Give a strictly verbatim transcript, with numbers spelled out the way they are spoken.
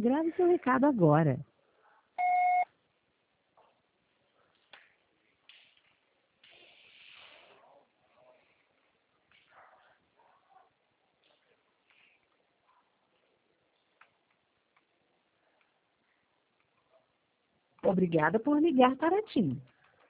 Grave seu recado agora. Obrigada por ligar para a TIM.